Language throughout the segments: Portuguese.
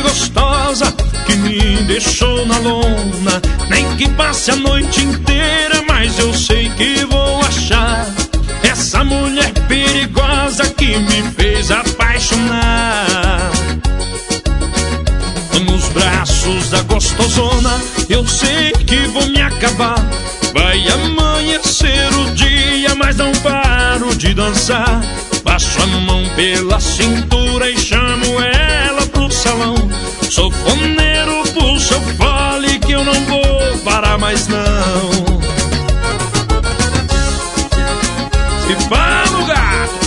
gostosa que me deixou na lona. Nem que passe a noite inteira, mas eu sei que vou achar essa mulher perigosa que me fez apaixonar. Nos braços da gostosona eu sei que vou me acabar. Vai amanhecer o dia, mas não paro de dançar. Passo a mão pela cintura e chamo ela pro salão. Sou foneiro, puxa o fole que eu não vou parar mais não. E fala o gato.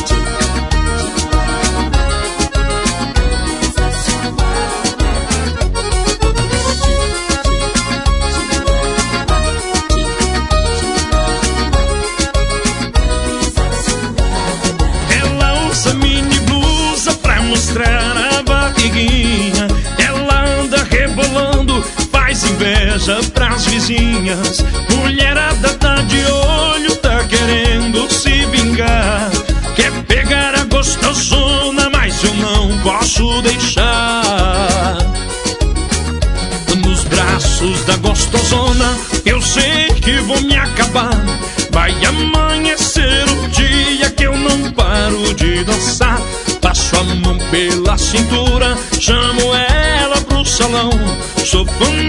Mostrar a barriguinha, ela anda rebolando, faz inveja pras vizinhas. Mulherada tá de olho, tá querendo se vingar. Quer pegar a gostosona, mas eu não posso deixar. Nos braços da gostosona eu sei que vou me acabar. Vai amanhecer o dia que eu não paro de dançar. Passo a mão pela cintura, chamo ela pro salão. Sou fã